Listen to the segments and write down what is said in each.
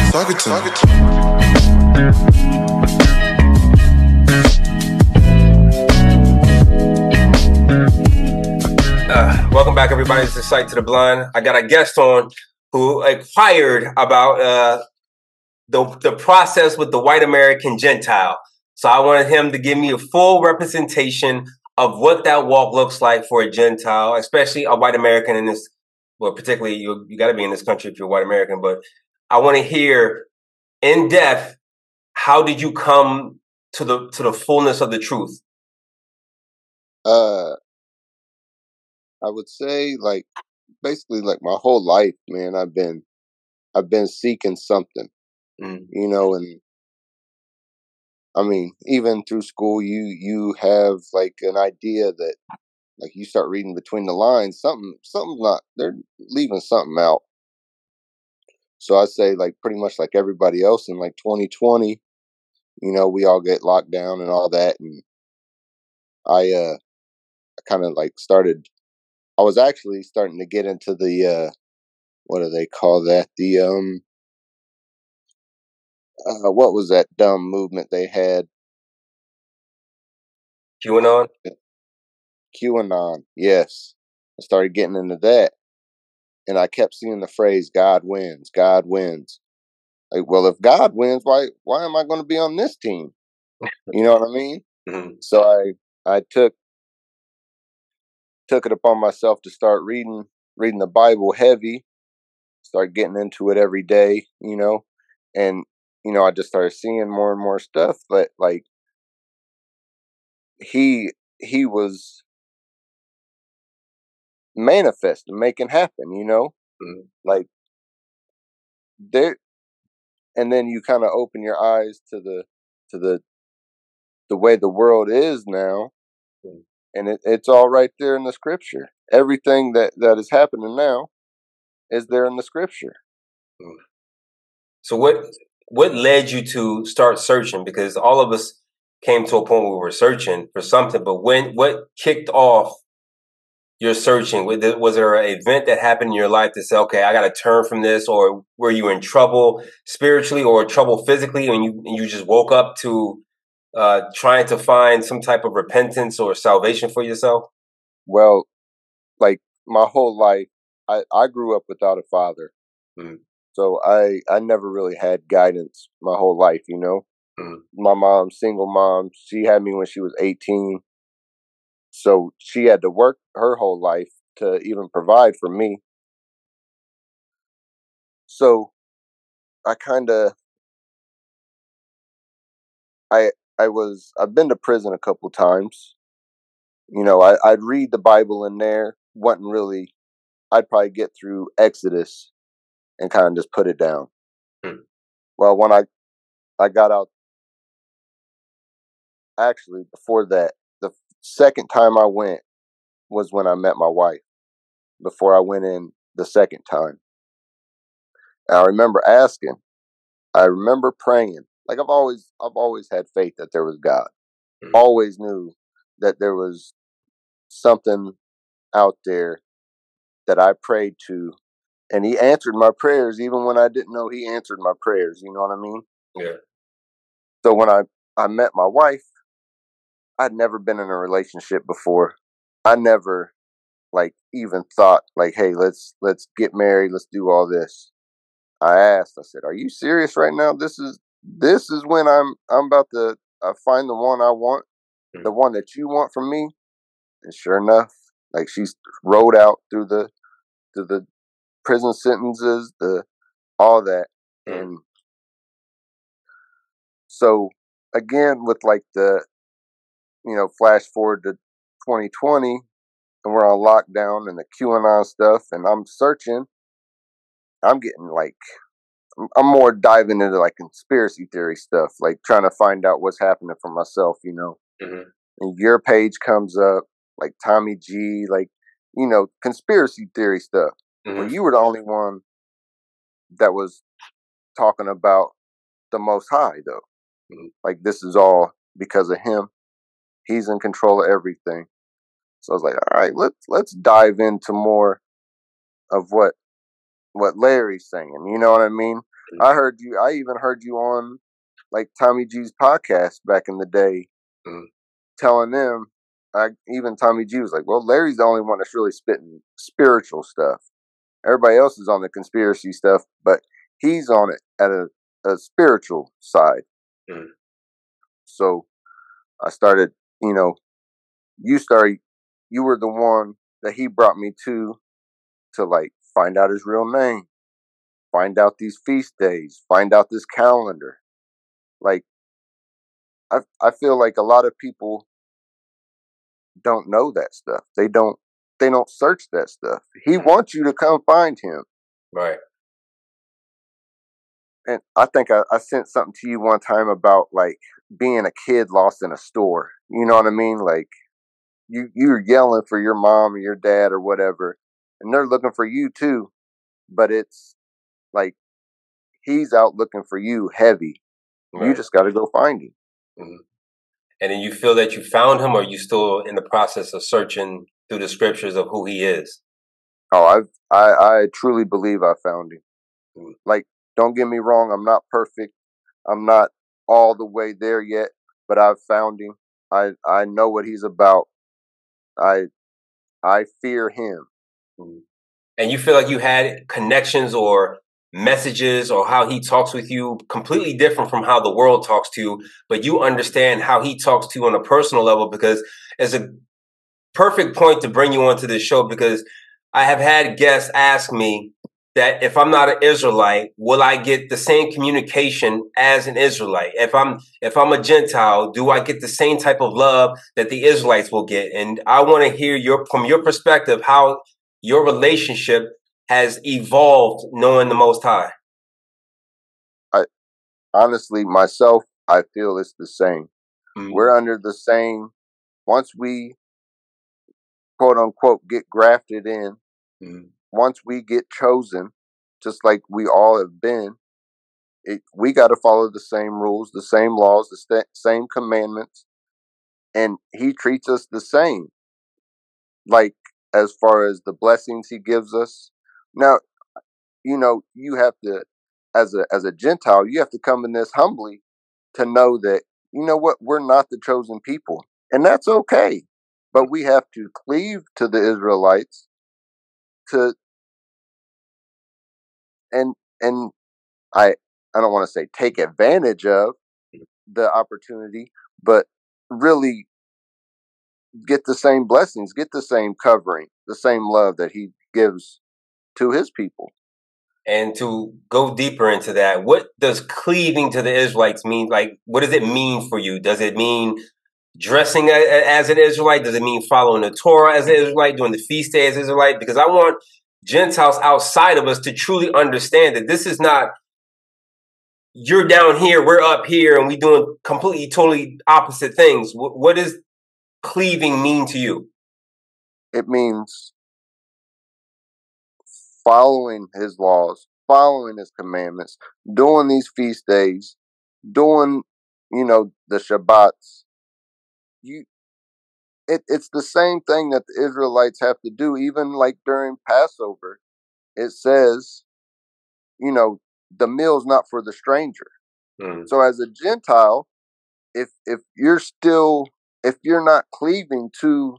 Talk it to me. Welcome back, everybody. This is Sight to the Blind. I got a guest on who inquired about the process with the white American Gentile. So I wanted him to give me a full representation of what that walk looks like for a Gentile, especially a white American in this. Well, particularly you got to be in this country if you're white American. But I want to hear in depth, how did you come to the fullness of the truth? I would say basically my whole life, man, I've been seeking something, and I mean, even through school, you have like an idea that like you start reading between the lines, something's not, they're leaving something out. So I say like pretty much like everybody else in like 2020, we all get locked down and all that. And I kind of like I was actually starting to get into the, what do they call that? What was that dumb movement they had? QAnon? QAnon, yes. I started getting into that. And I kept seeing the phrase, God wins, God wins. Like, well, if God wins, why am I going to be on this team? You know what I mean? Mm-hmm. So I took it upon myself to start reading the Bible heavy, start getting into it every day, and I just started seeing more and more stuff that like he was manifesting, making happen, Mm-hmm. like there, and then you kind of open your eyes to the way the world is now. Mm-hmm. And it's all right there in the scripture. Everything that is happening now is there in the scripture. Mm-hmm. So what led you to start searching? Because all of us came to a point where we were searching for something, but what kicked off your searching? Was there an event that happened in your life to say, okay, I got to turn from this, or were you in trouble spiritually or trouble physically, and you just woke up to trying to find some type of repentance or salvation for yourself? Well, like my whole life, I grew up without a father. Mm-hmm. So I never really had guidance my whole life, Mm-hmm. My mom, single mom, she had me when she was 18. So she had to work her whole life to even provide for me. So I kind of, I've been to prison a couple times. I'd read the Bible in there. Wasn't really, I'd probably get through Exodus and kind of just put it down. Mm-hmm. Well, when I got out, actually before that, the second time I went was when I met my wife, before I went in the second time. And I remember asking, I remember praying. Like I've always had faith that there was God. Mm-hmm. Always knew that there was something out there that I prayed to, and he answered my prayers even when I didn't know he answered my prayers. You know what I mean? Yeah. So when I met my wife, I'd never been in a relationship before. I never like even thought like, hey, let's get married, let's do all this. I asked, I said, are you serious right now? This is when I'm about to find the one I want, Mm-hmm. the one that you want from me. And sure enough, like she's rode out through the prison sentences, all that. Mm-hmm. And so again, with like the, flash forward to 2020 and we're on lockdown and the QAnon stuff, and I'm searching, I'm getting like, I'm more diving into like conspiracy theory stuff, like trying to find out what's happening for myself, Mm-hmm. And your page comes up, like Tommy G, like, conspiracy theory stuff. Mm-hmm. Well, you were the only one that was talking about the Most High, though. Mm-hmm. Like, this is all because of him. He's in control of everything. So I was like, all right, let's dive into more of what Larry's saying. You know what I mean? I heard you. I even heard you on like Tommy G's podcast back in the day, telling them. Even Tommy G was like, "Well, Larry's the only one that's really spitting spiritual stuff. Everybody else is on the conspiracy stuff, but he's on it at a spiritual side." So I started, you were the one that he brought me to like find out his real name, find out these feast days, find out this calendar. Like, I feel like a lot of people don't know that stuff. They don't search that stuff. He wants you to come find him. Right. And I think I sent something to you one time about like being a kid lost in a store. You know what I mean? Like you're yelling for your mom or your dad or whatever, and they're looking for you too. But it's like he's out looking for you heavy. Right. You just got to go find him. And then you feel that you found him, or you still in the process of searching through the scriptures of who he is? Oh, I truly believe I found him. Like, don't get me wrong, I'm not perfect. I'm not all the way there yet, but I've found him. I know what he's about. I fear him. And you feel like you had connections or messages or how he talks with you completely different from how the world talks to you, but you understand how he talks to you on a personal level, because it's a perfect point to bring you onto this show, because I have had guests ask me that if I'm not an Israelite, will I get the same communication as an Israelite? If I'm a Gentile, do I get the same type of love that the Israelites will get? And I want to hear from your perspective how your relationship has evolved knowing the Most High. Honestly, myself, I feel it's the same. We're under the same. Once we, quote unquote, get grafted in, once we get chosen, just like we all have been, we got to follow the same rules, the same laws, the same commandments, and he treats us the same. Like, as far as the blessings he gives us. Now, you have to, as a Gentile, you have to come in this humbly to know that, you know what, we're not the chosen people, and that's okay. But we have to cleave to the Israelites and I don't want to say take advantage of the opportunity, but really get the same blessings, get the same covering, the same love that he gives to his people. And to go deeper into that, what does cleaving to the Israelites mean? Like, what does it mean for you? Does it mean dressing as an Israelite? Does it mean following the Torah as an Israelite, doing the feast day as an Israelite? Because I want Gentiles outside of us to truly understand that this is not, you're down here, we're up here, and we doing completely, totally opposite things. What does cleaving mean to you? It means following his laws, following his commandments, doing these feast days, doing, the Shabbats. It's the same thing that the Israelites have to do, even like during Passover. It says, the meal's not for the stranger. So as a Gentile, if you're not cleaving to,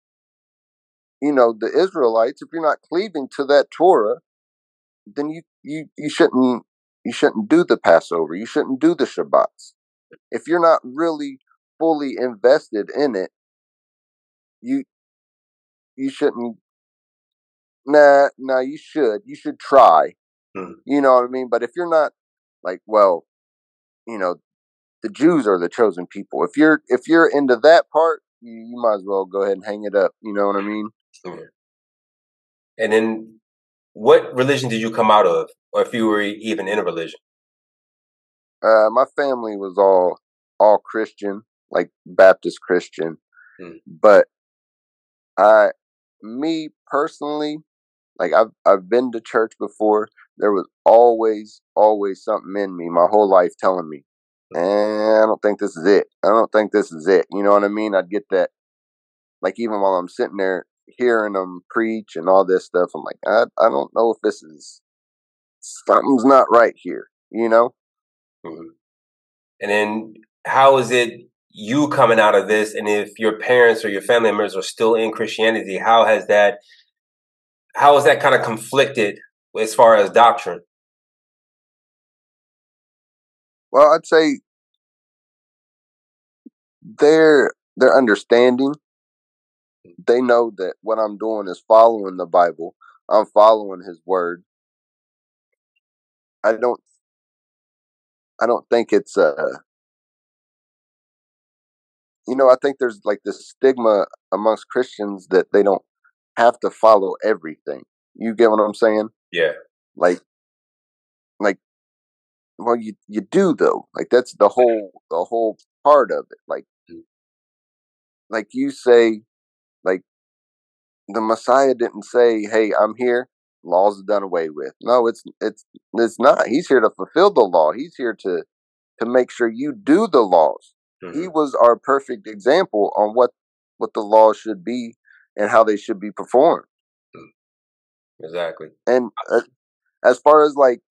the Israelites, if you're not cleaving to that Torah, then you shouldn't do the Passover. You shouldn't do the Shabbats. If you're not really fully invested in it, you shouldn't. Nah, you should. You should try. You know what I mean? But if you're not, like, well, the Jews are the chosen people. If you're into that part, you might as well go ahead and hang it up. You know what I mean? And then, what religion did you come out of, or if you were even in a religion? My family was all Christian, like Baptist Christian. But me personally, like I've been to church before. There was always something in me my whole life telling me, I don't think this is it. I don't think this is it. You know what I mean? I'd get that, like, even while I'm sitting there hearing them preach and all this stuff, I'm like, I don't know if this is, something's not right here. you know? Mm-hmm. And then how is it you coming out of this? And if your parents or your family members are still in Christianity, how is that kind of conflicted as far as doctrine? Well, I'd say they're understanding. They know that what I'm doing is following the Bible. I'm following His word. I don't think it's I think there's like this stigma amongst Christians that they don't have to follow everything. You get what I'm saying? Yeah. Like well, you do though. Like that's the whole part of it. Like you say, like the Messiah didn't say, "Hey, I'm here. Laws are done away with." No, it's not. He's here to fulfill the law. He's here to make sure you do the laws. Mm-hmm. He was our perfect example on what the laws should be and how they should be performed. Exactly. And as far as like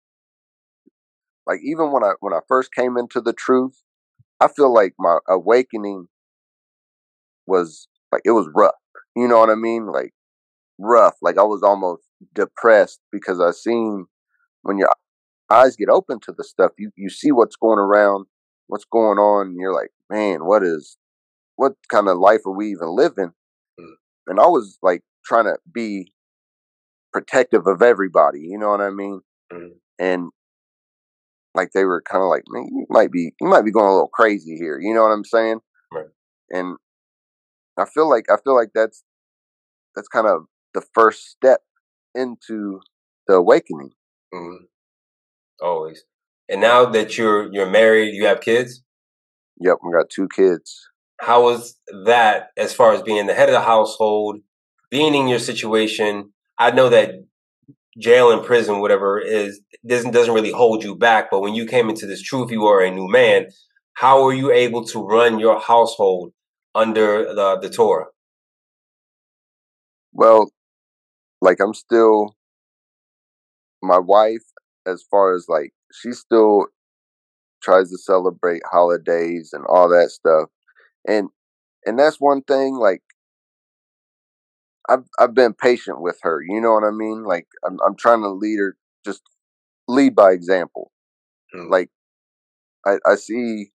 even when I first came into the truth, I feel like my awakening was like it was rough. You know what I mean? Like rough. Like I was almost depressed because I seen when your eyes get open to the stuff, you see what's going around, what's going on, and you're like, man, what kind of life are we even living? Mm. And I was like trying to be protective of everybody, you know what I mean? Mm. And like they were kind of like, man, you might be going a little crazy here, you know what I'm saying? Right. And I feel like that's kind of the first step into the awakening. Mm-hmm. Always. And now that you're married, you have kids? Yep, we got 2 kids. How was that as far as being the head of the household, being in your situation? I know that jail and prison, whatever is, doesn't really hold you back. But when you came into this truth, you are a new man. How were you able to run your household under the Torah? Well, like I'm still my wife, as far as like she still tries to celebrate holidays and all that stuff, and that's one thing. Like I've been patient with her. You know what I mean? Like I'm trying to lead her, just lead by example. Mm. Like I see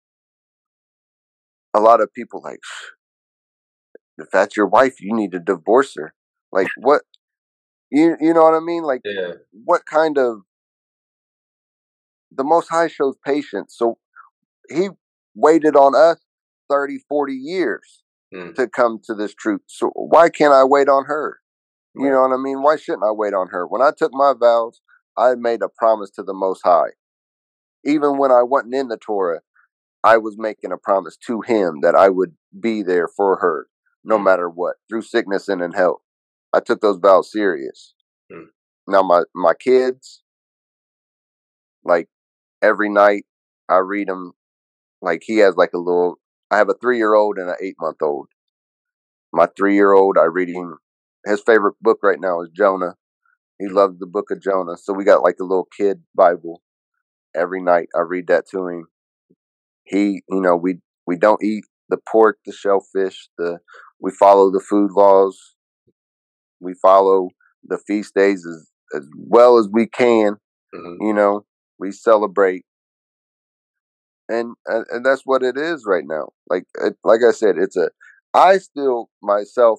a lot of people like, if that's your wife, you need to divorce her. Like what? You know what I mean? Like what kind of the Most High shows patience. So He waited on us 30, 40 years to come to this truth. So why can't I wait on her? You know what I mean? Why shouldn't I wait on her? When I took my vows, I made a promise to the Most High. Even when I wasn't in the Torah, I was making a promise to Him that I would be there for her, no matter what, through sickness and in health. I took those vows serious. Now my kids, like every night, I read them. Like he has like I have a 3-year-old and an 8-month-old. My 3-year-old, I read him. His favorite book right now is Jonah. He loves the book of Jonah. So we got like a little kid Bible. Every night I read that to him. He, we don't eat the pork, the shellfish, we follow the food laws. We follow the feast days as well as we can. Mm-hmm. We celebrate. And that's what it is right now. Like I said, I still myself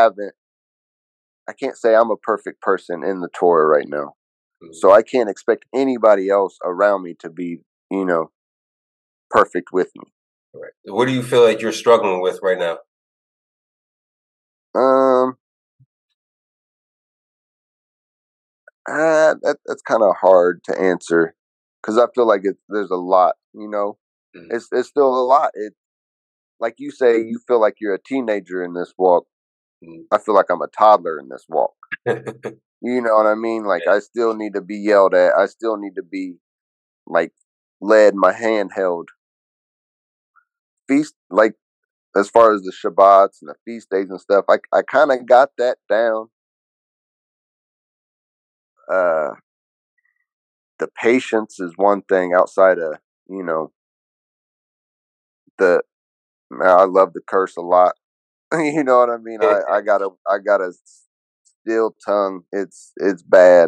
I can't say I'm a perfect person in the Torah right now. Mm-hmm. So I can't expect anybody else around me to be, perfect with me. Right. What do you feel like you're struggling with right now? That's kind of hard to answer because I feel like there's a lot, Mm-hmm. It's still a lot. It, like you say, you feel like you're a teenager in this walk. Mm-hmm. I feel like I'm a toddler in this walk. You know what I mean? Like I still need to be yelled at. I still need to be like led, my hand held. Feast, like as far as the Shabbats and the feast days and stuff, I kind of got that down. the patience is one thing outside of, you know, the I love to curse a lot. You know what I mean? I got a still tongue. It's bad,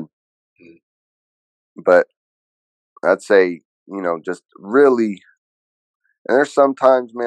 but I'd say, you know, just really. And there's sometimes, man,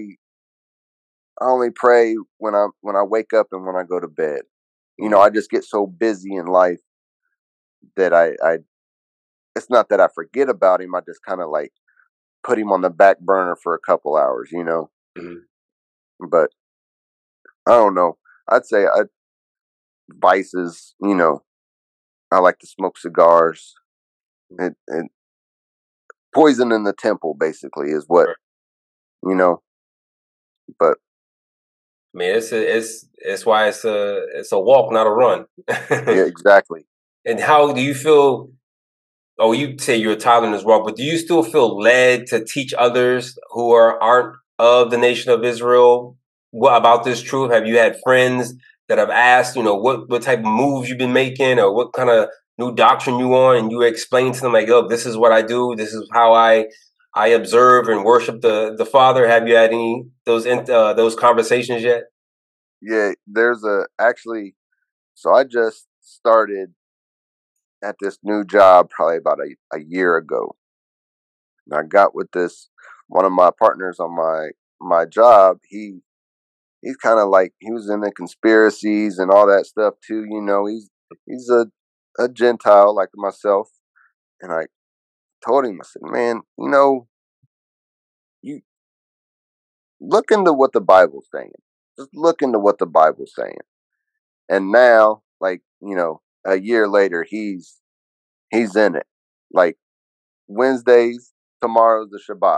I only pray when I wake up and when I go to bed. You know, I just get so busy in life that I it's not that I forget about him. I just kind of like put him on the back burner for a couple hours, you know. But I don't know. I'd say vices, you know. I like to smoke cigars. It poison in the temple, basically, is what, you know. But I mean, it's why it's a walk, not a run. yeah, exactly. And how do you feel? Oh, you say you're a Tyler in this walk, but do you still feel led to teach others who aren't of the nation of Israel about this truth? Have you had friends that have asked, you know, what type of moves you've been making, or what kind of new doctrine you on, and you explain to them like, look, this is what I do, this is how I observe and worship the Father. Have you had any those conversations yet? Yeah, there's actually. So I just started at this new job probably about a year ago. And I got with this one of my partners on my job. He's kind of like, he was in the conspiracies and all that stuff too. You know, he's a Gentile like myself, and I told him, I said, man, you know, you look into what the Bible's saying. Just look into what the Bible's saying. And now, like, you know, a year later, he's in it. Like Wednesdays, tomorrow's the Shabbat.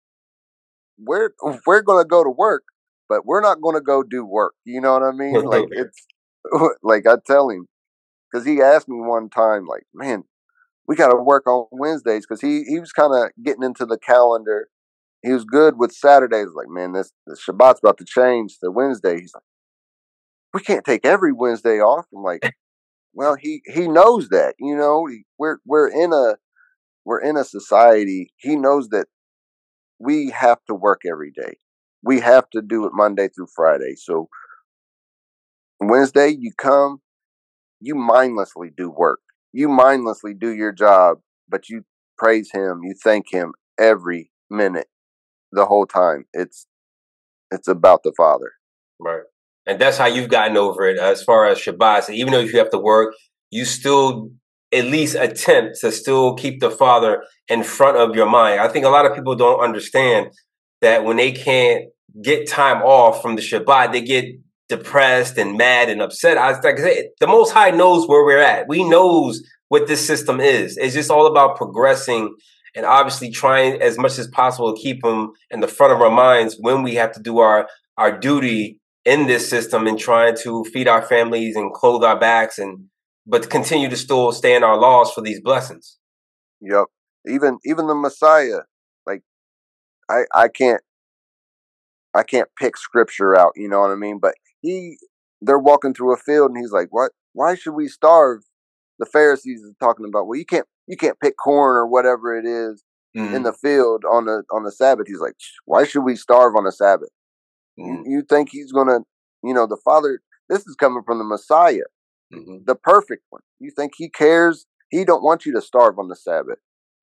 We're gonna go to work, but we're not gonna go do work. You know what I mean? Like it's like I tell him, because he asked me one time, like, man, we got to work on Wednesdays, because he was kind of getting into the calendar. He was good with Saturdays. Like, man, this Shabbat's about to change to Wednesday. He's like, we can't take every Wednesday off. I'm like, well, he knows that, you know, we're in a society. He knows that we have to work every day. We have to do it Monday through Friday. So Wednesday, you come, you mindlessly do work. You mindlessly do your job, but you praise him, you thank him every minute, the whole time. It's about the Father. Right. And that's how you've gotten over it as far as Shabbat. So even though you have to work, you still at least attempt to still keep the Father in front of your mind. I think a lot of people don't understand that when they can't get time off from the Shabbat, they get depressed and mad and upset. Like I said, the Most High knows where we're at. We knows what this system is. It's just all about progressing and obviously trying as much as possible to keep them in the front of our minds when we have to do our duty in this system and trying to feed our families and clothe our backs, but continue to still stay in our laws for these blessings. Yep. Even the Messiah, like I can't pick scripture out, you know what I mean? But they're walking through a field and he's like, what? Why should we starve? The Pharisees are talking about, well, you can't pick corn or whatever it is in the field on the Sabbath. He's like, why should we starve on the Sabbath? You think he's gonna, you know, the Father? This is coming from the Messiah, the perfect one. You think he cares? He don't want you to starve on the Sabbath.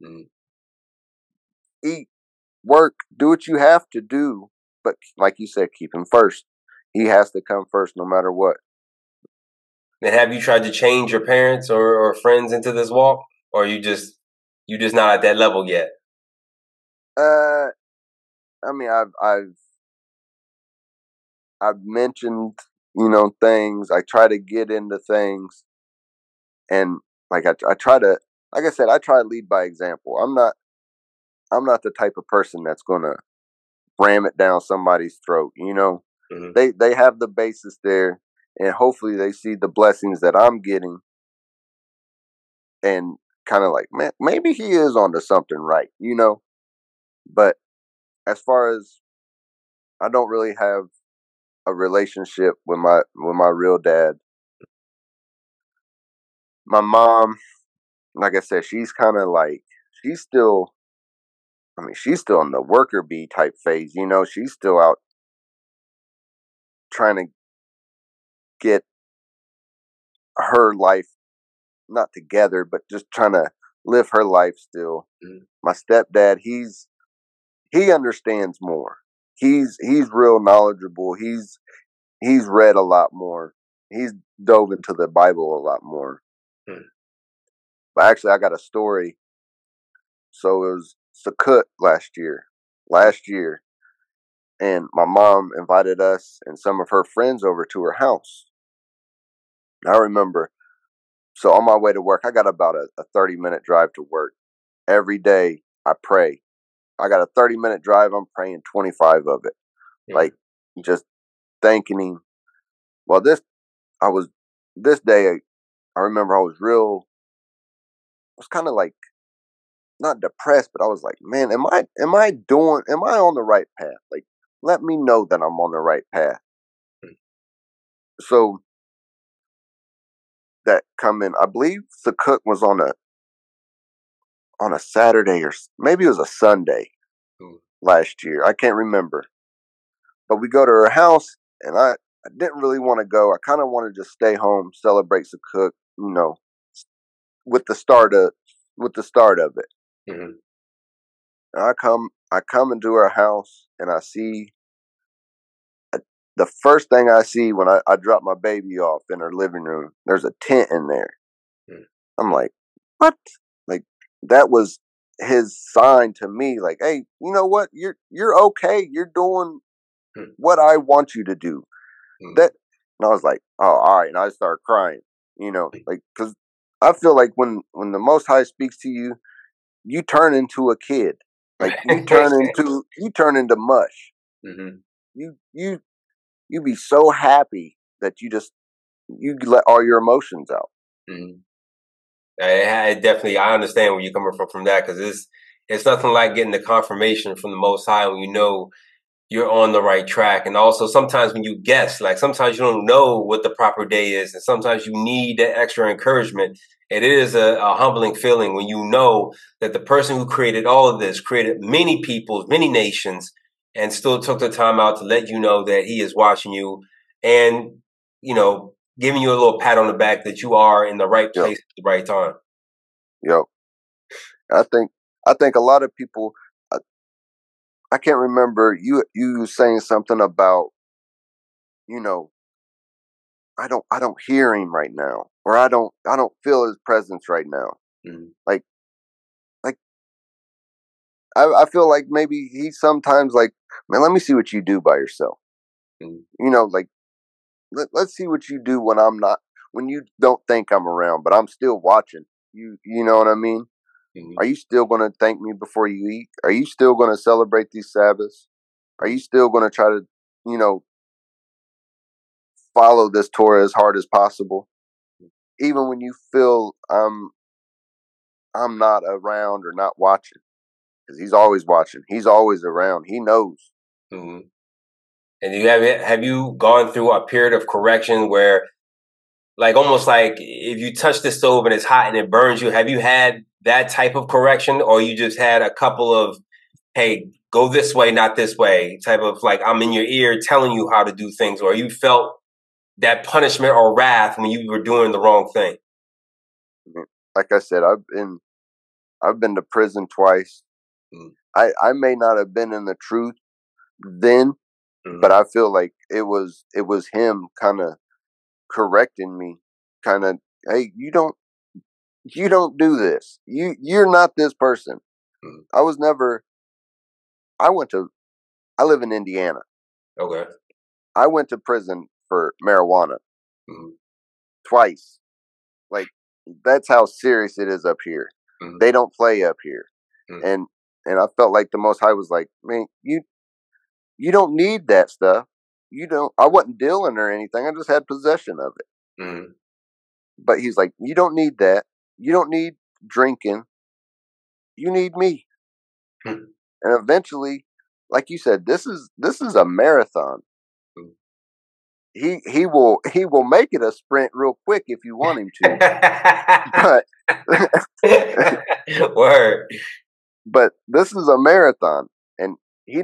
Eat, work, do what you have to do, but like you said, keep him first. He has to come first, no matter what. And have you tried to change your parents or friends into this walk, or you just not at that level yet? I mean, I've mentioned, you know, things. I try to get into things, and like I try to, like I said, I try to lead by example. I'm not the type of person that's gonna ram it down somebody's throat. You know, they have the basis there, and hopefully they see the blessings that I'm getting, and kind of like, man, maybe he is onto something, right? You know, but as far as, I don't really have a relationship with my real dad. My mom, like I said, she's kind of like, she's still, I mean, she's still in the worker bee type phase. You know, she's still out trying to get her life not together, but just trying to live her life still. Mm. My stepdad, he understands more. He's real knowledgeable. He's read a lot more. He's dove into the Bible a lot more. Mm. But actually, I got a story. So it was Sukkot last year, and my mom invited us and some of her friends over to her house. I remember, so on my way to work, I got about a 30-minute drive to work. Every day I pray. I got a 30-minute drive, I'm praying 25 of it. Yeah. Like, just thanking him. Well, this day, I remember I was kind of like, not depressed, but I was like, man, am I on the right path? Like, let me know that I'm on the right path. So that I believe Sukkot was on a Saturday, or maybe it was a Sunday last year. I can't remember. But we go to her house, and I didn't really want to go. I kind of wanted to stay home, celebrate Sukkot, you know, with the start of it. Mm-hmm. And I come into her house, and I see the first thing I see when I drop my baby off in her living room, there's a tent in there. Mm. I'm like, what? Like, that was his sign to me, like, hey, you know what? You're okay. You're doing what I want you to do. That, and I was like, oh, all right. And I started crying, you know, like, because I feel like when the Most High speaks to you, you turn into a kid. Like, you turn into mush. Mm-hmm. You be so happy that you let all your emotions out. Mm-hmm. I understand where you're coming from that, because it's nothing like getting the confirmation from the Most High when you know you're on the right track. And also sometimes when you guess, like sometimes you don't know what the proper day is, and sometimes you need that extra encouragement. It is a humbling feeling when you know that the person who created all of this created many peoples, many nations, and still took the time out to let you know that he is watching you and, you know, giving you a little pat on the back that you are in the right place at the right time. Yep. I think a lot of people, I can't remember you saying something about, you know, I don't hear him right now, or I don't feel his presence right now. Mm-hmm. Like I feel like maybe he's sometimes like, man, let me see what you do by yourself. Mm-hmm. You know, like, let's see what you do when you don't think I'm around, but I'm still watching. You know what I mean? Mm-hmm. Are you still going to thank me before you eat? Are you still going to celebrate these Sabbaths? Are you still going to try to, you know, follow this Torah as hard as possible? Even when you feel I'm not around or not watching. Because he's always watching. He's always around. He knows. Mm-hmm. And have you gone through a period of correction where, like, almost like if you touch the stove and it's hot and it burns you, have you had that type of correction, or you just had a couple of, hey, go this way, not this way, type of, like, I'm in your ear telling you how to do things, or you felt that punishment or wrath when you were doing the wrong thing? Like I said, I've been to prison twice. Mm. I may not have been in the truth then, but I feel like it was him kind of correcting me, kind of, hey, you don't do this. You're not this person. I live in Indiana. Okay. I went to prison for marijuana twice. Like, that's how serious it is up here. Mm-hmm. They don't play up here. Mm-hmm. And I felt like the Most High was like, man, you don't need that stuff. I wasn't dealing or anything. I just had possession of it. Mm-hmm. But he's like, you don't need that. You don't need drinking. You need me. Mm-hmm. And eventually, like you said, this is a marathon. Mm-hmm. He will make it a sprint real quick if you want him to. Word. But this is a marathon, and he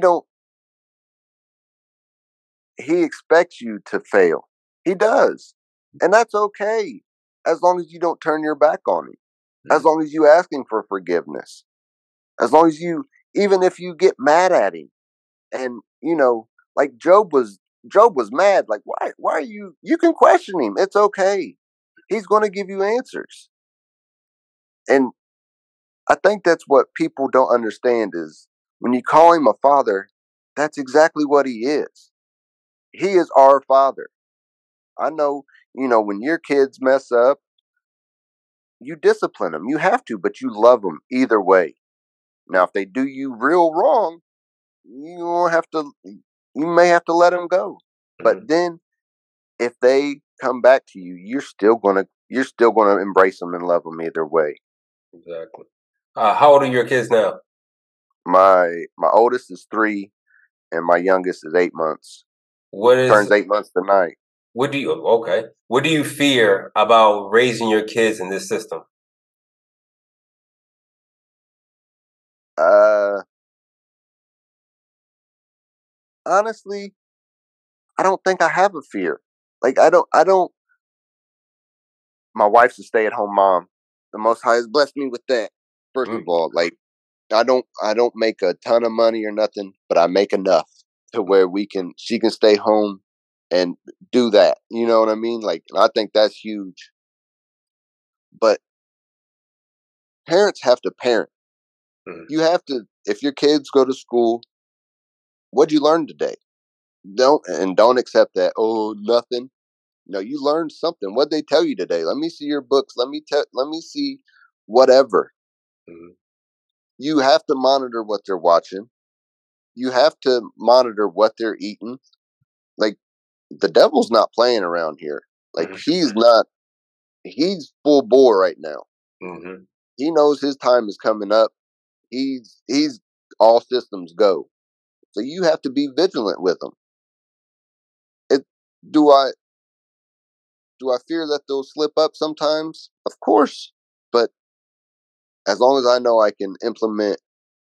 expects you to fail. He does. And that's okay. As long as you don't turn your back on him. As long as you ask him for forgiveness. As long as even if you get mad at him, and like Job was mad. Like, why are you can question him. It's okay. He's going to give you answers. And I think that's what people don't understand is when you call him a father, that's exactly what he is. He is our father. I know, when your kids mess up, you discipline them. You have to, but you love them either way. Now, if they do you real wrong, you may have to let them go. But then if they come back to you, you're still gonna embrace them and love them either way. Exactly. How old are your kids now? My oldest is 3, and my youngest is 8 months. Turns 8 months tonight. What do you fear about raising your kids in this system? Honestly, I don't think I have a fear. Like I don't. My wife's a stay-at-home mom. The Most High has blessed me with that. First of all, like I don't make a ton of money or nothing, but I make enough to where she can stay home and do that. You know what I mean? Like, I think that's huge. But parents have to parent. You have to, if your kids go to school, what'd you learn today? Don't accept that. Oh, nothing. No, you learned something. What'd they tell you today? Let me see your books. Let me see whatever. You have to monitor what they're watching. You have to monitor what they're eating. Like, the devil's not playing around here. Like, he's full bore right now. He knows his time is coming up. He's all systems go. So you have to be vigilant with him. Do I fear that they'll slip up sometimes? Of course. But as long as I know I can implement,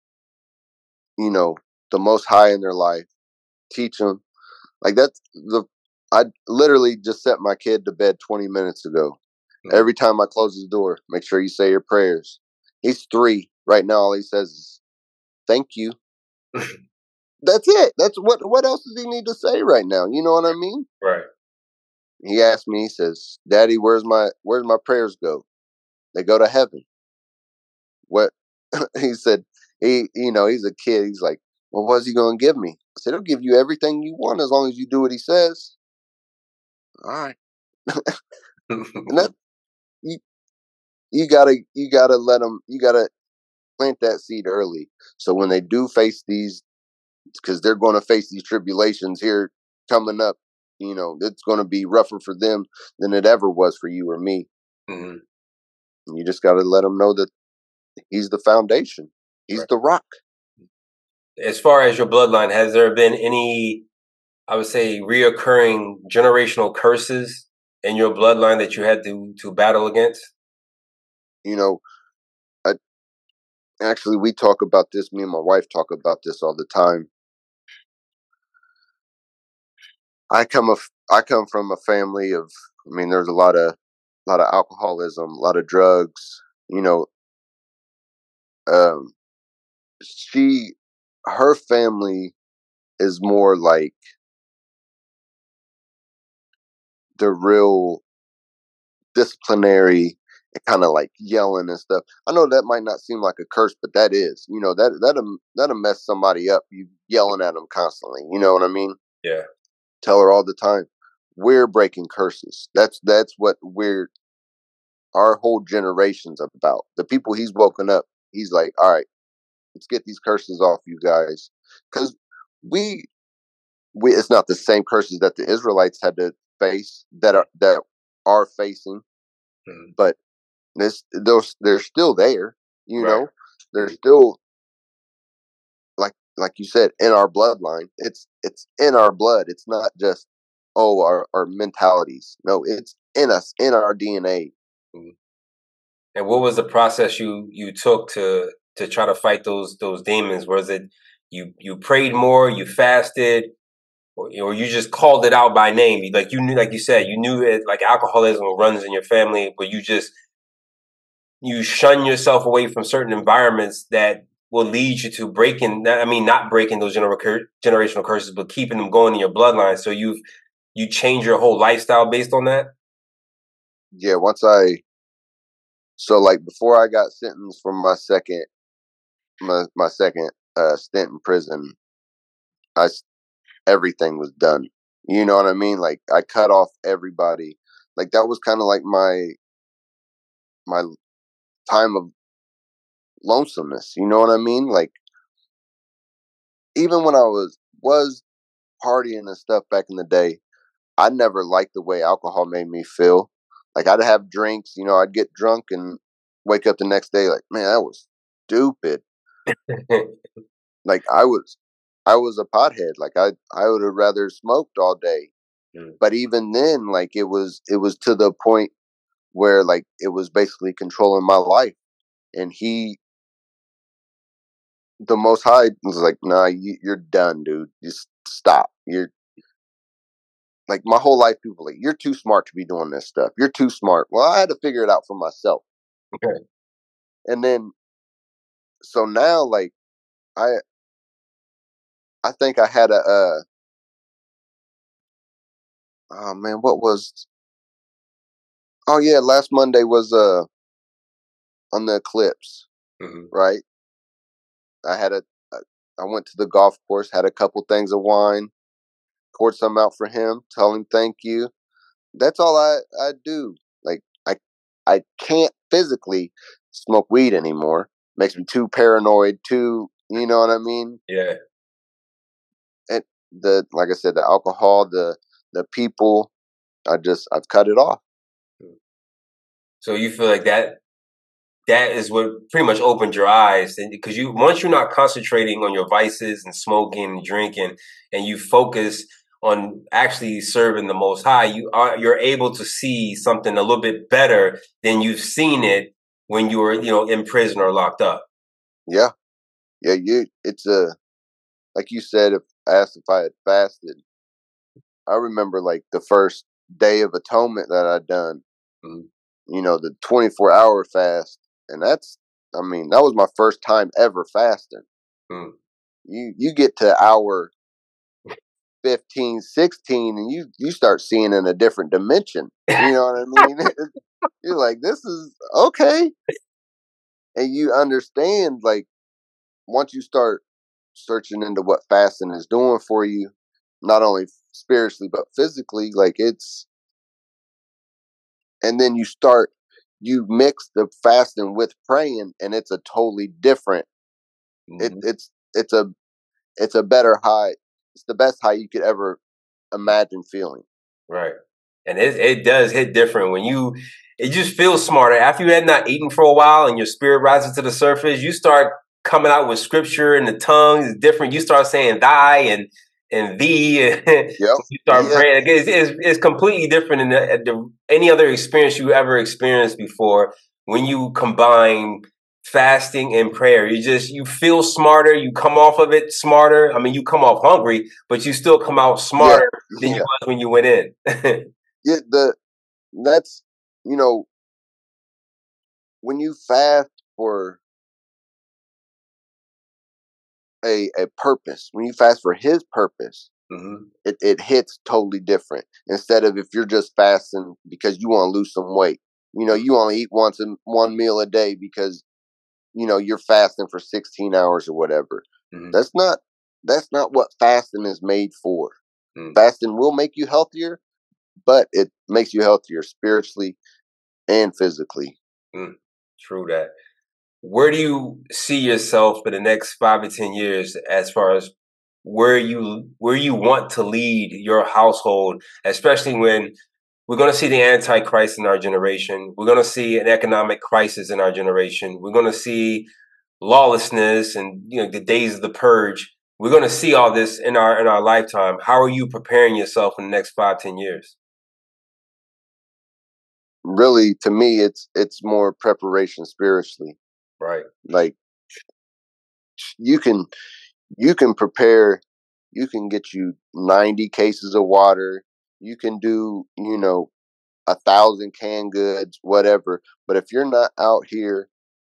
the Most High in their life, teach them. Like, I literally just set my kid to bed 20 minutes ago. Every time I close his door, make sure you say your prayers. He's 3 right now. All he says is, "Thank you." That's it. That's what else does he need to say right now? You know what I mean? Right. He asked me, he says, "Daddy, where's my prayers go? They go to heaven." What he said, he's a kid. He's like, "Well, what's he gonna give me?" I said, "He'll give you everything you want as long as you do what he says." All right. And that you gotta let them. You gotta plant that seed early, so when they do face these, because they're going to face these tribulations here coming up, it's going to be rougher for them than it ever was for you or me. And you just got to let them know that he's the foundation. He's the rock. As far as your bloodline, has there been any, I would say, reoccurring generational curses in your bloodline that you had to battle against? Actually, we talk about this. Me and my wife talk about this all the time. I come from a family of. I mean, there's a lot of alcoholism, a lot of drugs. Her family is more like the real disciplinary and kind of like yelling and stuff. I know that might not seem like a curse, but that is, that'll mess somebody up. You yelling at them constantly. You know what I mean? Yeah. Tell her all the time, we're breaking curses. That's what our whole generation's about. The people he's woken up, he's like, all right, let's get these curses off you guys. Because it's not the same curses that the Israelites had to face that are facing, but they're still there. They're still like you said, in our bloodline. It's in our blood. It's not just our mentalities. No, it's in us, in our DNA. And what was the process you took to try to fight those demons? Was it you prayed more, you fasted, or you just called it out by name? Like you knew, like you said, you knew it, like alcoholism runs in your family, but you shun yourself away from certain environments that will lead you to breaking. I mean, not breaking those generational curses, but keeping them going in your bloodline. So you change your whole lifestyle based on that. Yeah, so like before I got sentenced for my second stint in prison, I everything was done. You know what I mean? Like I cut off everybody. Like that was kind of like my time of lonesomeness. You know what I mean? Like even when I was partying and stuff back in the day, I never liked the way alcohol made me feel. Like I'd have drinks, you know, I'd get drunk and wake up the next day like, man, that was stupid. Like I was a pothead. Like I would have rather smoked all day. Mm. But even then, like it was to the point where like it was basically controlling my life. And the Most High was like, nah, you're done, dude. Just stop. You're like my whole life. People were like, you're too smart to be doing this stuff. You're too smart. Well, I had to figure it out for myself. Okay. And then so now, like I I think I had oh man, what was oh yeah, last Monday was on the eclipse, Mm-hmm. right? I had I went to the golf course, had a couple things of wine, poured some out for him, tell him thank you. That's all I do. Like I can't physically smoke weed anymore. Makes me too paranoid, too, you know what I mean? Yeah. And the like I said, the alcohol, the people, I've cut it off. So you feel like that is what pretty much opened your eyes, and because you once you're not concentrating on your vices and smoking and drinking, and you focus on actually serving the Most High, you're able to see something a little bit better than you've seen it when you were in prison or locked up. Yeah. Yeah, it's a like you said, if asked if I had fasted, I remember like the first day of atonement that I'd done, Mhm. you know, the 24-hour fast. And I mean, that was my first time ever fasting. Mm. You get to hour 15, 16, and you start seeing in a different dimension. You know what I mean? You're like, this is okay. And you understand, like, once you start searching into what fasting is doing for you, not only spiritually, but physically, like and then you mix the fasting with praying, and it's a totally different, it, Mhm. it's a, it's a better high. It's the best high you could ever imagine feeling. Right. And it does hit different when it just feels smarter. After you had not eaten for a while and your spirit rises to the surface, you start coming out with scripture and the tongue is different. You start saying thy and thee, and Yep. you start Yeah. praying. It's completely different than any other experience you ever experienced before when you combine fasting and prayer. You feel smarter. You come off of it smarter. I mean, you come off hungry, but you still come out Yeah. smarter than you Yeah. was when you went in. Yeah. That's, you know, when you fast for a purpose, when you fast for his purpose, Hmm. it hits totally different. Instead of if you're just fasting because you want to lose some weight, you know, you only eat one meal a day because, you know, you're fasting for 16 hours or whatever. Hmm. That's not, that's not what fasting is made for. Mm. Fasting will make you healthier, but it makes you healthier spiritually and physically. Mm. True that. Where do you see yourself in the next 5 to 10 years as far as where you want to lead your household, especially when we're going to see the antichrist in our generation. We're going to see an economic crisis in our generation. We're going to see lawlessness and the days of the purge. We're going to see all this in our lifetime. How are you preparing yourself in the next 5, 10 years? really, to me, it's more preparation spiritually. Right. Like you can prepare. You can get you 90 cases of water. You can do 1,000 canned goods, whatever. But if you're not out here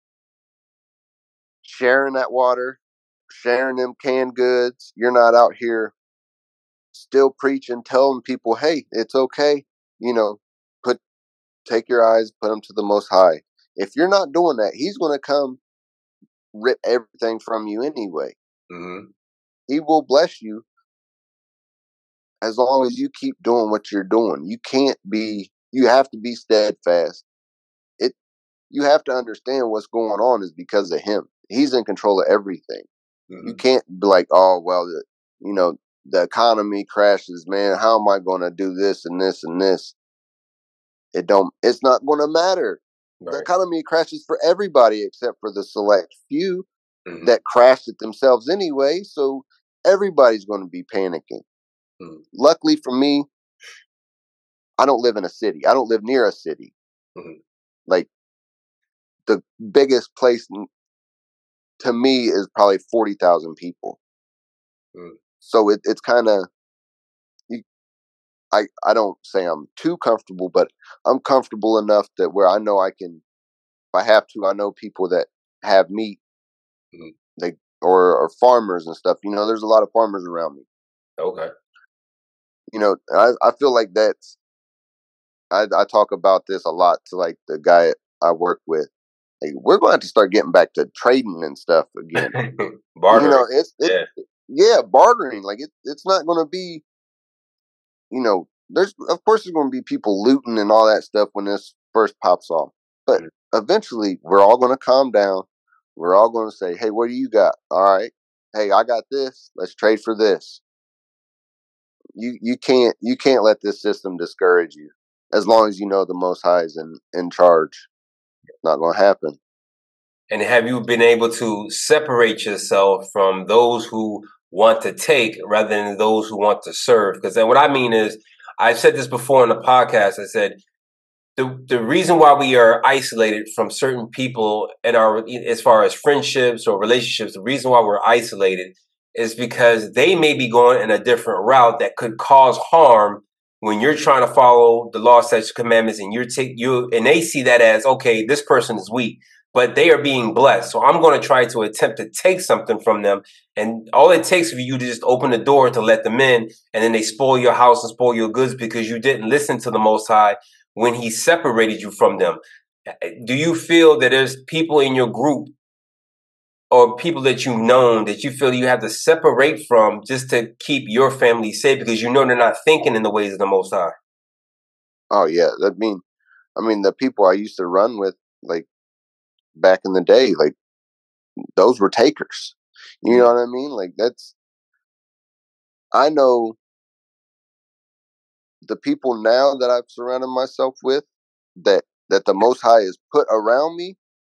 sharing that water, sharing them canned goods, you're not out here still preaching, telling people, hey, it's okay. Put take your eyes, put them to the Most High. If you're not doing that, He's going to come rip everything from you anyway. Mm-hmm. He will bless you as long as you keep doing what you're doing. You have to be steadfast. You have to understand what's going on is because of Him. He's in control of everything. Mm-hmm. You can't be like, oh, well, the economy crashes, man. How am I going to do this and this and this? It's not going to matter. Right. The economy crashes for everybody except for the select few that crashed it themselves anyway. So everybody's going to be panicking. Mm. Luckily for me, I don't live in a city. I don't live near a city. Mm-hmm. Like the biggest place to me is probably 40,000 people. Mm. So it's kind of, I don't say I'm too comfortable, but I'm comfortable enough that where I know I can, if I have to, I know people that have meat, or farmers and stuff. There's a lot of farmers around me. Okay. I feel like I talk about this a lot to like the guy I work with. Like, we're going to have to start getting back to trading and stuff again. Bartering. Yeah, bartering. Like it's not going to be, there's going to be people looting and all that stuff when this first pops off. But eventually we're all going to calm down. We're all going to say, hey, what do you got? All right. Hey, I got this. Let's trade for this. You can't let this system discourage you. As long as you know the Most High is in charge. It's not going to happen. And have you been able to separate yourself from those who want to take rather than those who want to serve? Because then what I mean is, I've said this before in the podcast. I said, the reason why we are isolated from certain people in as far as friendships or relationships, the reason why we're isolated is because they may be going in a different route that could cause harm when you're trying to follow the law, statutes, commandments, and and they see that as, okay, this person is weak, but they are being blessed. So I'm going to try to attempt to take something from them. And all it takes for you to just open the door to let them in, and then they spoil your house and spoil your goods because you didn't listen to the Most High when He separated you from them. Do you feel that there's people in your group or people that you've known that you feel you have to separate from just to keep your family safe because they're not thinking in the ways of the Most High? Oh yeah, I mean the people I used to run with, like back in the day, like those were takers. You know what I mean? Like I know the people now that I've surrounded myself with that the Most High is put around me.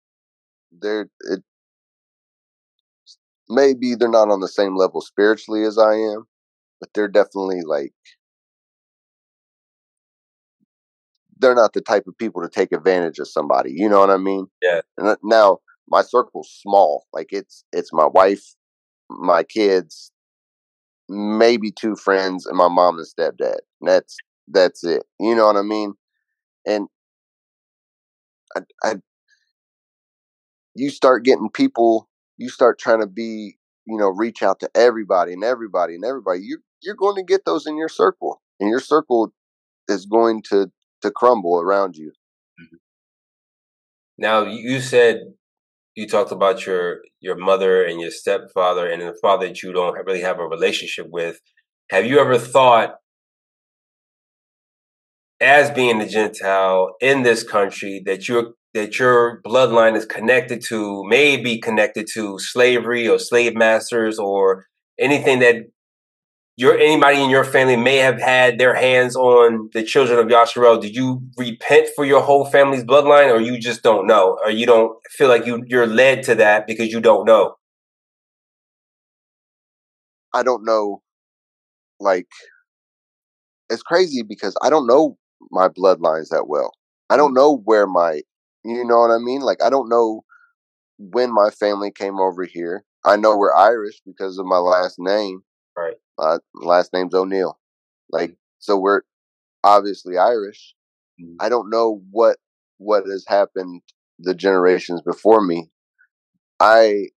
Maybe they're not on the same level spiritually as I am, but they're definitely they're not the type of people to take advantage of somebody. You know what I mean? Yeah. And now my circle's small. Like it's my wife, my kids, maybe 2 friends, and my mom and stepdad. That's it. You know what I mean? And you start getting people. You start trying to be, reach out to everybody and everybody and everybody. You're going to get those in your circle, and your circle is going to crumble around you. Now, you said you talked about your mother and your stepfather and the father that you don't really have a relationship with. Have you ever thought, as being a Gentile in this country, that your bloodline is may be connected to slavery or slave masters or anything that anybody in your family may have had their hands on the children of Yasharel? Did you repent for your whole family's bloodline, or you just don't know, or you don't feel like you're led to that because you don't know? I don't know. Like, it's crazy because I don't know my bloodlines that well. I don't know where you know what I mean? Like, I don't know when my family came over here. I know we're Irish because of my last name. Right. Last name's O'Neill. Like, so we're obviously Irish. I don't know what has happened the generations before me. I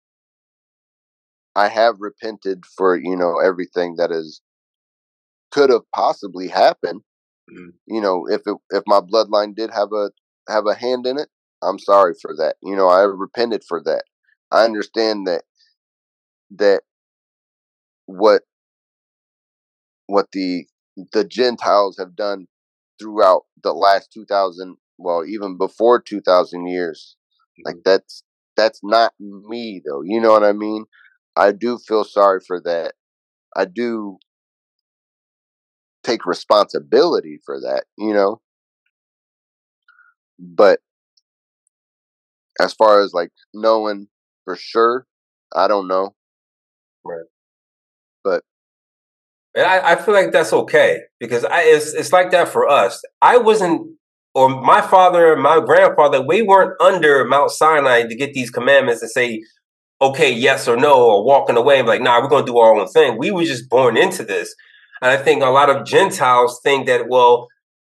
have repented for, everything that could have possibly happened. If my bloodline did have a hand in it, I'm sorry for that. I repented for that. I understand that what the Gentiles have done throughout the last 2000, well, even before 2000 years. Like, that's not me, though. You know what I mean? I do feel sorry for that. I do take responsibility for that, but as far as like knowing for sure, I don't know. Right. But and I feel like that's okay because it's like that for us. I wasn't, or my father and my grandfather, we weren't under Mount Sinai to get these commandments and say, okay, yes or no, or walking away and be like, nah, we're going to do our own thing. We were just born into this. And I think a lot of Gentiles think that, well,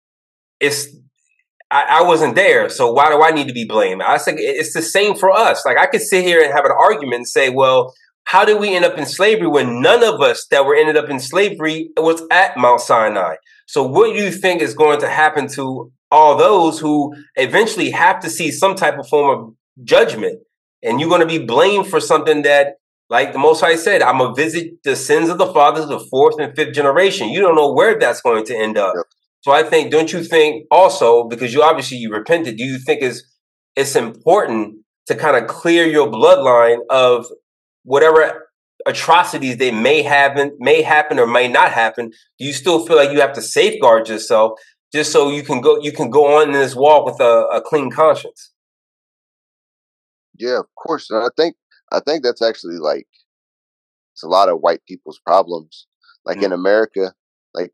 I wasn't there, so why do I need to be blamed? I think it's the same for us. Like, I could sit here and have an argument and say, well, how did we end up in slavery when none of us that were ended up in slavery was at Mount Sinai? So what do you think is going to happen to all those who eventually have to see some type of form of judgment? And you're going to be blamed for something that, like the Most High said, I'm going to visit the sins of the fathers of the fourth and fifth generation. You don't know where that's going to end up. Yep. So I think, don't you think also, because you repented, do you think it's important to kind of clear your bloodline of whatever atrocities they may happen or may not happen? Do you still feel like you have to safeguard yourself just so you can go on in this walk with a clean conscience? Yeah, of course. And I think that's actually like, it's a lot of white people's problems. Like in America, like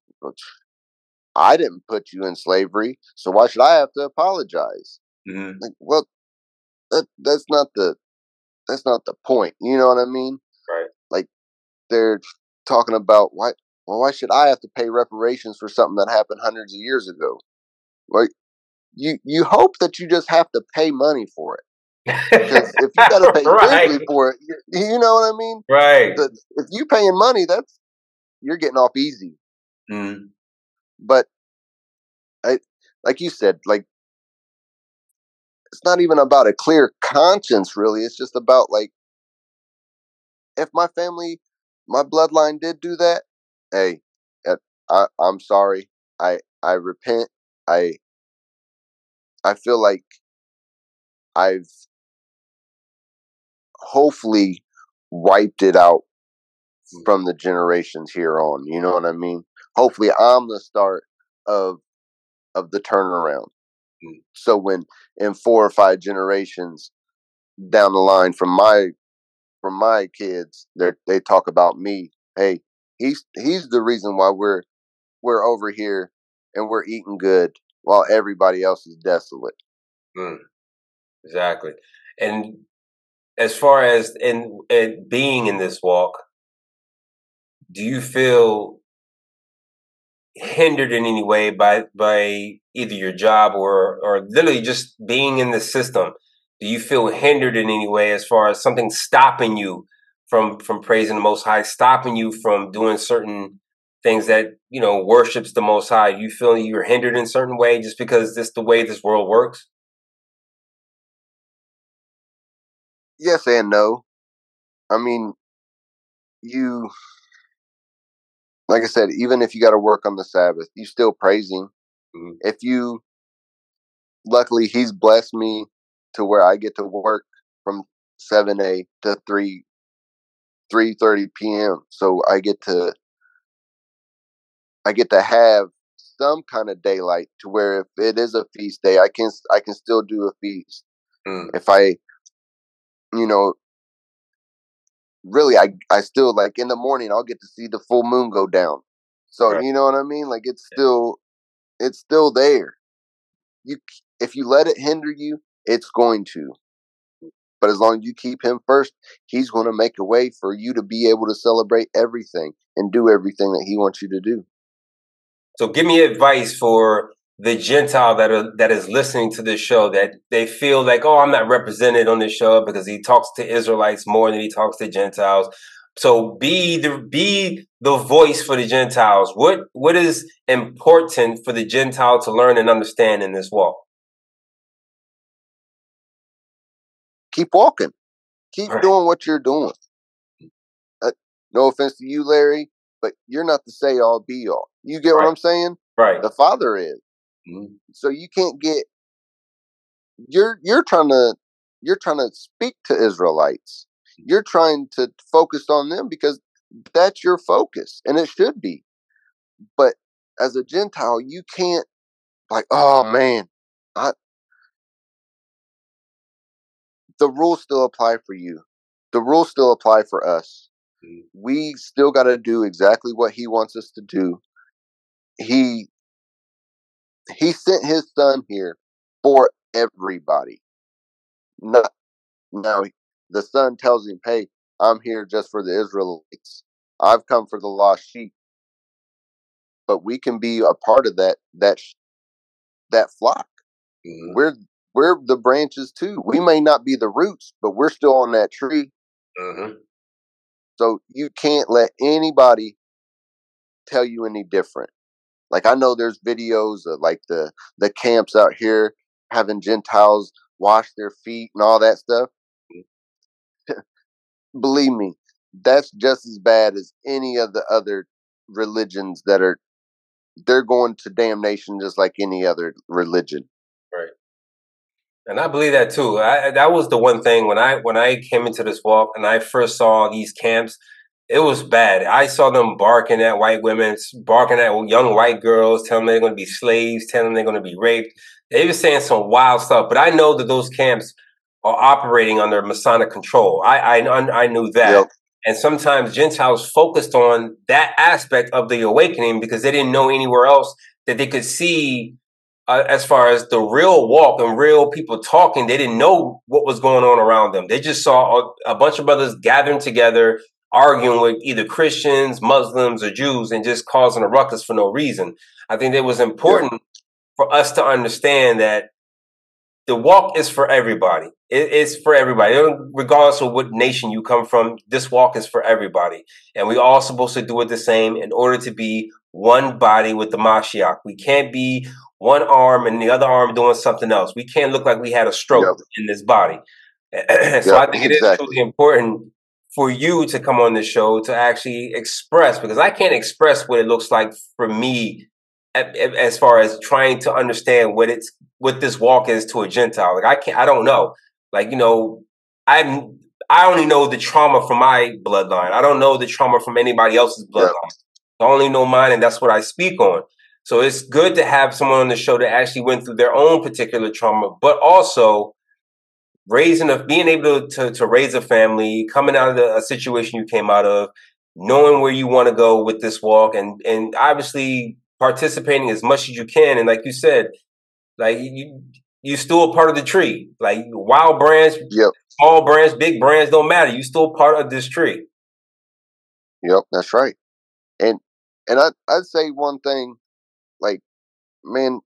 I didn't put you in slavery, so why should I have to apologize? Like, well, that's not the point. You know what I mean? Right. Like, they're talking about why should I have to pay reparations for something that happened hundreds of years ago? Like, you hope that you just have to pay money for it. Because if you got to pay physically for it, you know what I mean? Right. If you paying money, you're getting off easy. But like you said, like, it's not even about a clear conscience, really. It's just about, like, if my bloodline did do that, hey, I'm sorry. I repent. I feel like I've hopefully wiped it out from the generations here on. You know what I mean? Hopefully I'm the start of the turnaround. So when in 4 or 5 generations down the line from my kids, they talk about me. Hey, he's the reason why we're over here and we're eating good while everybody else is desolate. Exactly. And as far as in being in this walk, do you feel hindered in any way by either your job or literally just being in the system? Do you feel hindered in any way as far as something stopping you from praising the Most High, stopping you from doing certain things that worships the Most High? You feel you're hindered in a certain way just because this the way this world works? Yes and no. I mean, like I said, even if you got to work on the Sabbath, you still praising. If luckily he's blessed me to where I get to work from 7 to 3:30 p.m. So I get to have some kind of daylight to where if it is a feast day, I can still do a feast. If I, really, I still, like, in the morning, I'll get to see the full moon go down. So, right. You know what I mean? Like, it's still there. if you let it hinder you, it's going to. But as long as you keep him first, he's going to make a way for you to be able to celebrate everything and do everything that he wants you to do. So give me advice for the Gentile that is listening to this show, that they feel like, oh, I'm not represented on this show because he talks to Israelites more than he talks to Gentiles. So be the voice for the Gentiles. What is important for the Gentile to learn and understand in this walk? Keep walking. Keep doing what you're doing. No offense to you, Larry, but you're not the say all be all. You get what I'm saying? Right. The Father is. So you can't get. You're trying to speak to Israelites. You're trying to focus on them because that's your focus, and it should be. But as a Gentile, you can't like, oh man, the rules still apply for you. The rules still apply for us. We still got to do exactly what he wants us to do. He sent his son here for everybody. Not now. The son tells him, "Hey, I'm here just for the Israelites. I've come for the lost sheep." But we can be a part of that flock. We're the branches too. We may not be the roots, but we're still on that tree. So you can't let anybody tell you any different. Like, I know there's videos of like the camps out here having Gentiles wash their feet and all that stuff. Believe me, that's just as bad as any of the other religions they're going to damnation just like any other religion. Right. And I believe that too. That was the one thing when I came into this walk and I first saw these camps, it was bad. I saw them barking at white women, barking at young white girls, telling them they're going to be slaves, telling them they're going to be raped. They were saying some wild stuff. But I know that those camps are operating under Masonic control. I knew that. Yep. And sometimes Gentiles focused on that aspect of the awakening because they didn't know anywhere else that they could see. As far as the real walk and real people talking, they didn't know what was going on around them. They just saw a bunch of brothers gathering together, arguing with either Christians, Muslims, or Jews, and just causing a ruckus for no reason. I think it was important for us to understand that the walk is for everybody. It's for everybody. Regardless of what nation you come from, this walk is for everybody. And we all supposed to do it the same in order to be one body with the Mashiach. We can't be one arm and the other arm doing something else. We can't look like we had a stroke in this body. So I think it is truly important for you to come on this show to actually express, because I can't express what it looks like for me as far as trying to understand what this walk is to a Gentile. Like I don't know. Like, you know, I only know the trauma from my bloodline. I don't know the trauma from anybody else's bloodline. I only know mine, and that's what I speak on. So it's good to have someone on the show that actually went through their own particular trauma, but also being able to raise a family, coming out of a situation you came out of, knowing where you want to go with this walk, and obviously participating as much as you can. And like you said, like you still a part of the tree. Like wild branch, small branch, big branch, don't matter. You still part of this tree. Yep, that's right. And I'd say one thing, like, man,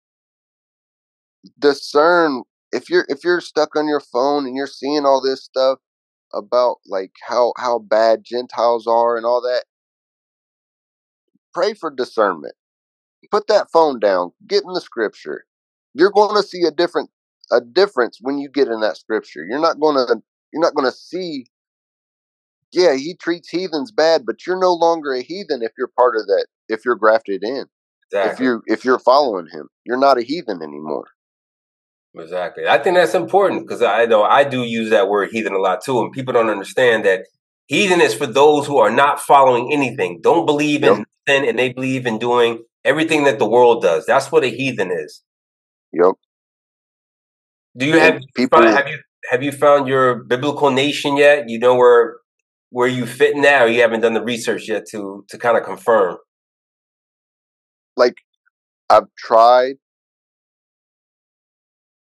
discern if you're stuck on your phone and you're seeing all this stuff about like how bad Gentiles are and all that, pray for discernment. Put that phone down. Get in the scripture. You're going to see a difference when you get in that scripture. You're not going to see, yeah, he treats heathens bad, but you're no longer a heathen if you're part of that, if you're grafted in. Exactly. If you're following him, you're not a heathen anymore. Exactly. I think that's important because I know I do use that word heathen a lot too, and people don't understand that heathen is for those who are not following anything, don't believe in nothing, and they believe in doing everything that the world does. That's what a heathen is. Yep. Do you have you found your biblical nation yet? You know where you fit now? You haven't done the research yet to kind of confirm. Like, I've tried,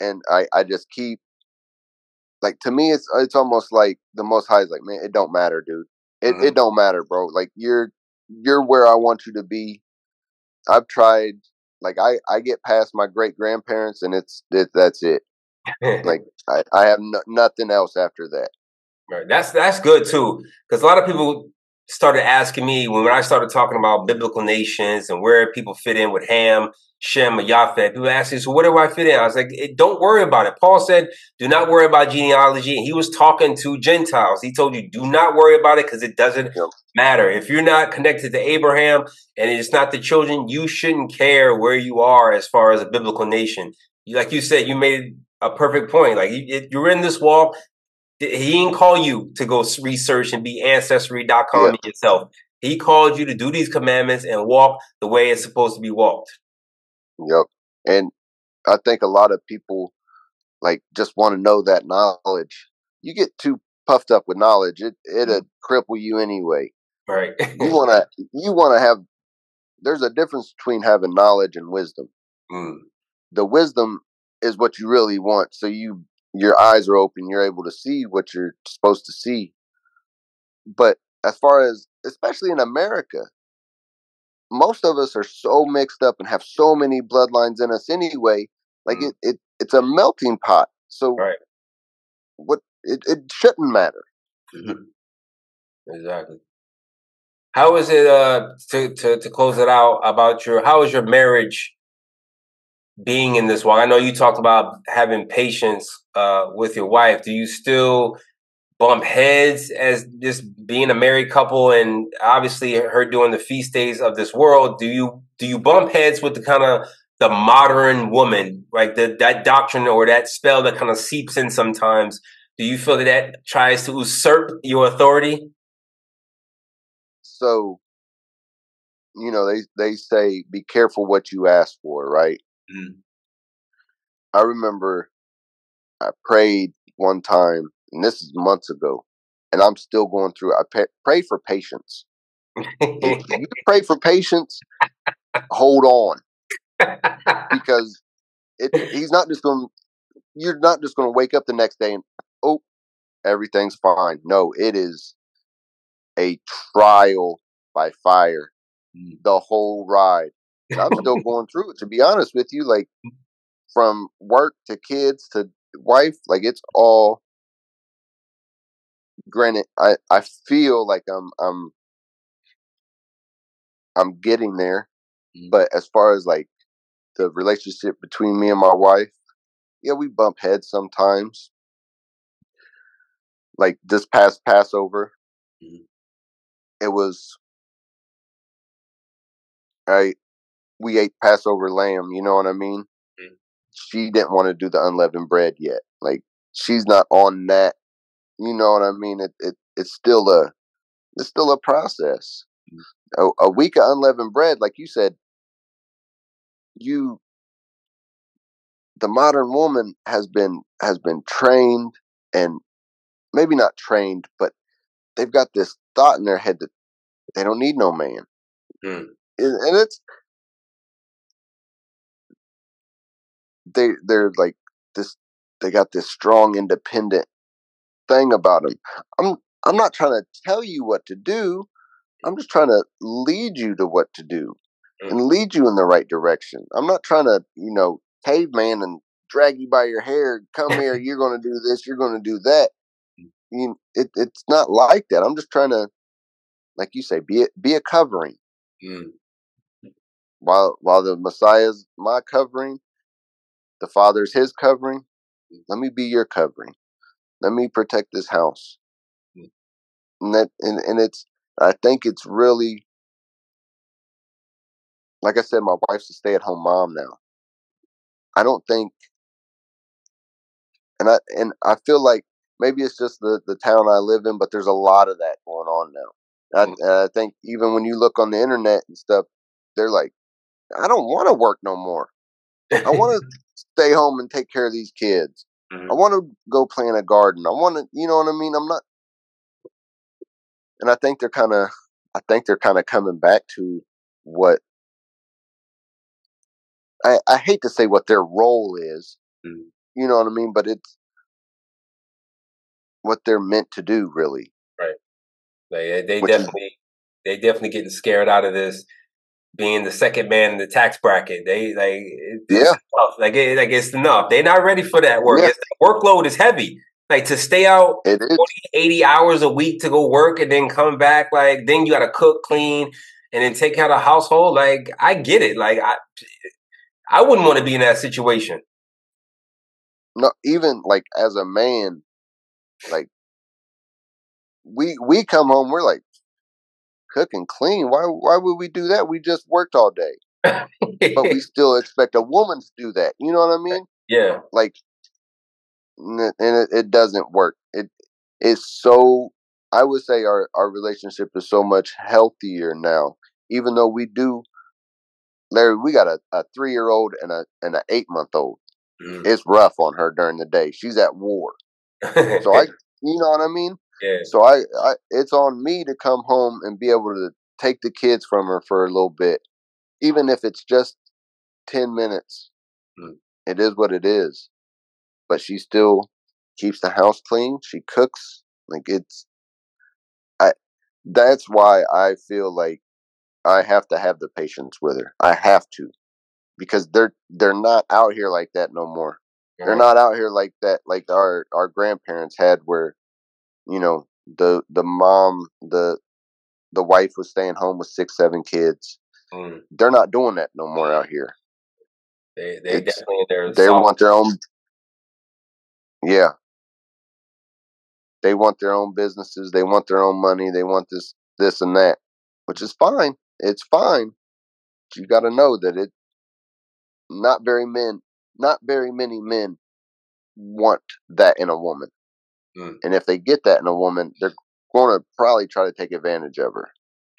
and I just keep, like, to me, it's almost like the Most High is like, man, it don't matter, dude. It don't matter, bro. Like, you're where I want you to be. I've tried, like, I get past my great grandparents, and that's it. Like, I have nothing else after that. Right. That's good too, because a lot of people started asking me when I started talking about biblical nations and where people fit in with Ham, Shem, and Japheth. People ask me, so where do I fit in? I was like, don't worry about it. Paul said, do not worry about genealogy. And he was talking to Gentiles. He told you, do not worry about it because it doesn't matter. If you're not connected to Abraham and it's not the children, you shouldn't care where you are as far as a biblical nation. Like you said, you made a perfect point. Like you're in this walk. He didn't call you to go research and be ancestry.com yourself. He called you to do these commandments and walk the way it's supposed to be walked. Yep. And I think a lot of people like just want to know that knowledge. You get too puffed up with knowledge, it'll cripple you anyway. Right. you wanna have, there's a difference between having knowledge and wisdom. The wisdom is what you really want. So your eyes are open, you're able to see what you're supposed to see. But as far as, especially in America, most of us are so mixed up and have so many bloodlines in us anyway. Like it's a melting pot. So what it shouldn't matter. Exactly. How is it to close it out about how is your marriage being in this walk? I know you talked about having patience with your wife. Do you still bump heads as just being a married couple, and obviously her doing the feast days of this world? Do you bump heads with the kind of the modern woman, like that doctrine or that spell that kind of seeps in sometimes? Do you feel that tries to usurp your authority? So, they say be careful what you ask for, right? I remember I prayed one time, and this is months ago, and I'm still going through. I pray for patience. If you pray for patience, hold on, because he's not just going. You're not just going to wake up the next day and everything's fine. No, it is a trial by fire, the whole ride, and I'm still going through it. To be honest with you, like from work to kids to wife, like it's all. Granted, I feel like I'm getting there, but as far as like the relationship between me and my wife, yeah, we bump heads sometimes. Like this past Passover, it was we ate Passover lamb. You know what I mean? She didn't want to do the unleavened bread yet. Like she's not on that. You know what I mean? It's still a process. A week of unleavened bread, like you said, the modern woman has been trained, and maybe not trained, but they've got this thought in their head that they don't need no man. And it's they're like this, they got this strong independent thing about them. I'm not trying to tell you what to do. I'm just trying to lead you to what to do and lead you in the right direction. I'm not trying to, caveman and drag you by your hair. Come here, you're going to do this, you're going to do that. It's not like that. I'm just trying to, like you say, be a covering. While the Messiah's my covering, the Father's his covering. Let me be your covering. Let me protect this house. And it's, I think it's really, like I said, my wife's a stay-at-home mom now. I don't think, and I feel like maybe it's just the town I live in, but there's a lot of that going on now. And I think even when you look on the internet and stuff, they're like, I don't want to work no more. I want to stay home and take care of these kids. I want to go plant a garden. I want to, you know what I mean? I'm not, and I think they're kind of coming back to what I hate to say what their role is, you know what I mean? But it's what they're meant to do, really. Right. They definitely getting scared out of this being the second man in the tax bracket. It's enough. They're not ready for that work. The workload is heavy. Like to stay out 40, 80 hours a week to go work and then come back. Like then you got to cook, clean, and then take care of the household. Like I get it. Like I wouldn't want to be in that situation. No, even like as a man, like we come home, we're like, cook and clean. Why would we do that? We just worked all day. But we still expect a woman to do that. You know what I mean? Yeah. Like, and it doesn't work. It's so, I would say our relationship is so much healthier now. Even though we do, Larry, we got a 3-year-old and an 8-month-old. It's rough on her during the day. She's at war. So you know what I mean? Yeah. So it's on me to come home and be able to take the kids from her for a little bit, even if it's just 10 minutes. It is what it is. But she still keeps the house clean. She cooks. Like that's why I feel like I have to have the patience with her. I have to, because they're not out here like that no more. Yeah. They're not out here like that, like our grandparents had, where, you know, the mom, the wife was staying home with 6, 7 kids. They're not doing that no more out here. They definitely they want their own. Yeah. They want their own businesses. They want their own money. They want this and that, which is fine. It's fine. But you got to know that not very many men want that in a woman. And if they get that in a woman, they're going to probably try to take advantage of her.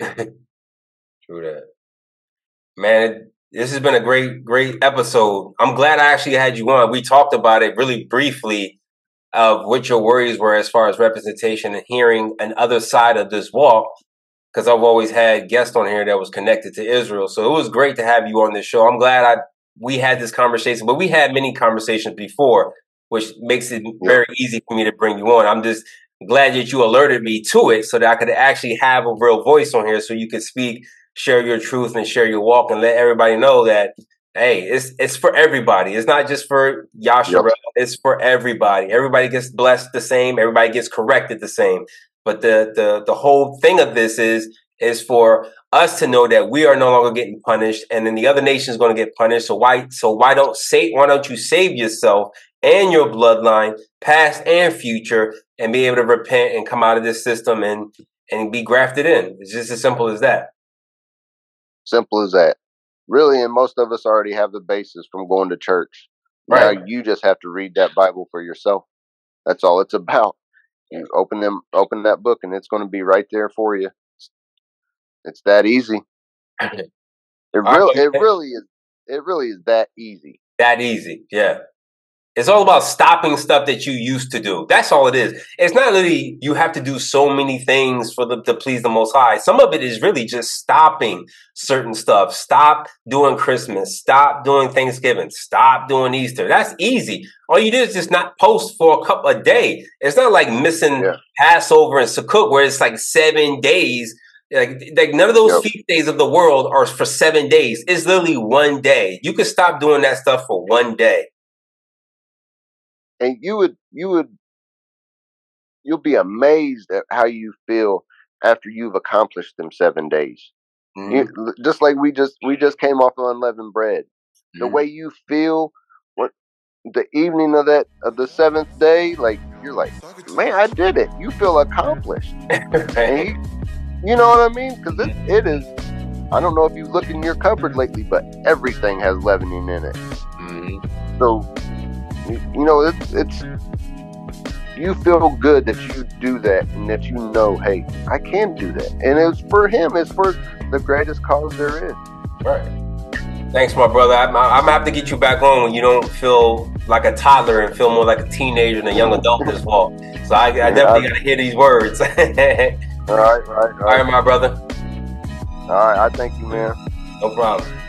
True that. Man, this has been a great episode. I'm glad I actually had you on. We talked about it really briefly of what your worries were as far as representation and hearing another side of this walk, because I've always had guests on here that was connected to Israel. So it was great to have you on this show. I'm glad we had this conversation, but we had many conversations before, which makes it very easy for me to bring you on. I'm just glad that you alerted me to it so that I could actually have a real voice on here so you could speak, share your truth, and share your walk, and let everybody know that, hey, it's for everybody. It's not just for Yasharel. It's for everybody. Everybody gets blessed the same. Everybody gets corrected the same. But the whole thing of this is for us to know that we are no longer getting punished, and then the other nation is going to get punished. So why don't you save yourself and your bloodline, past and future, and be able to repent and come out of this system and be grafted in? It's just as simple as that. Simple as that. Really, and most of us already have the basis from going to church. Right. Now you just have to read that Bible for yourself. That's all it's about. You open that book, and it's going to be right there for you. It's that easy. It really is that easy. That easy, yeah. It's all about stopping stuff that you used to do. That's all it is. It's not really you have to do so many things to please the Most High. Some of it is really just stopping certain stuff. Stop doing Christmas. Stop doing Thanksgiving. Stop doing Easter. That's easy. All you do is just not post for a day. It's not like missing Passover and Sukkot where it's like 7 days. Like none of those feast days of the world are for 7 days. It's literally 1 day. You can stop doing that stuff for 1 day. And you'll be amazed at how you feel after you've accomplished them 7 days. Just like we just came off of unleavened bread. The way you feel the evening of the 7th day, like you're like, man, I did it. You feel accomplished. And you know what I mean? Because it is. I don't know if you look in your cupboard lately, but everything has leavening in it. So. You know, it's you feel good that you do that, and that you know, hey, I can do that, and it's for him. It's for the greatest cause there is. Right. Thanks, my brother. I'm gonna have to get you back on when you don't feel like a toddler and feel more like a teenager and a young adult as well. So I definitely gotta hear these words. All right, my brother. All right, I thank you, man. No problem.